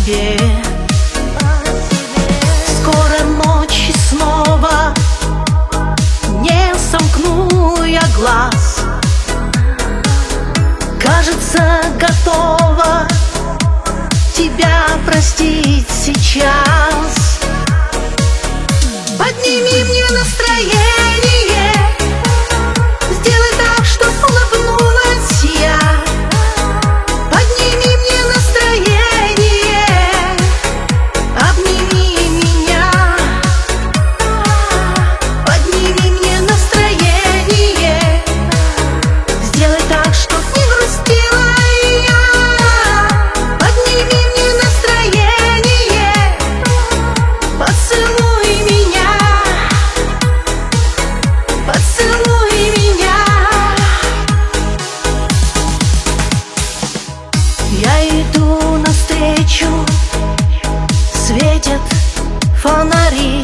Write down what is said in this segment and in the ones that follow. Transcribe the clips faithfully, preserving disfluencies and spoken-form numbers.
себе. Скоро ночь и снова не сомкну я глаз. Кажется, готова тебя простить сейчас. Подними мне настроение, сделай так, чтоб улыбнулась я. Подними мне настроение, обними меня. Подними мне настроение, сделай так, чтоб не грустила я. Подними мне настроение, поцелуй меня, поцелуй меня. Я иду навстречу, светят фонари.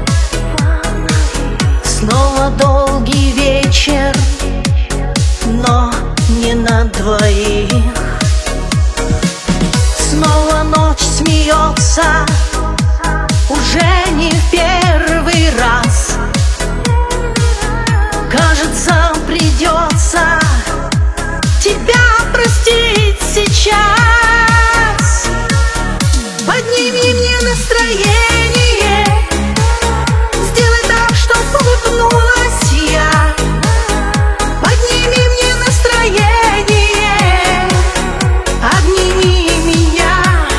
Снова долгий вечер, но не на двоих. Снова ночь смеется, уже не в первый раз. Кажется, придется тебя простить сейчас. Подними мне настроение, сделай так, чтоб улыбнулась я. Подними мне настроение, обними меня.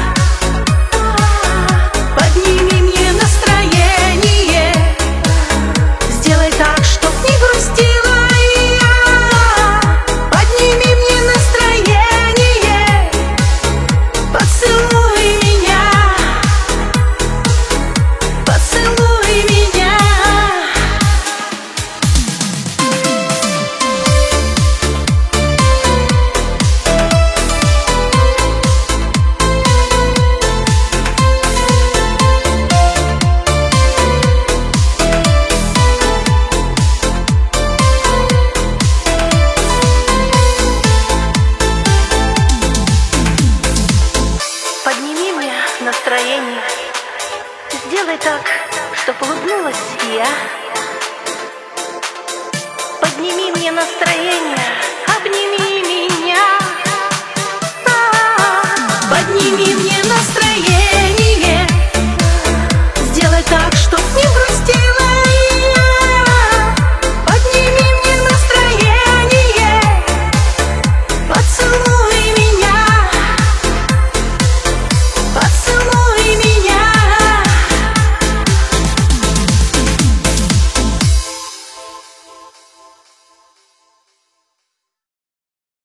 Подними мне настроение, сделай так, чтоб не грустила я. Подними мне настроение, поцелуй меня, поцелуй меня. Подними мне настроение, сделай так, чтоб улыбнулась я. Подними мне настроение, обними меня.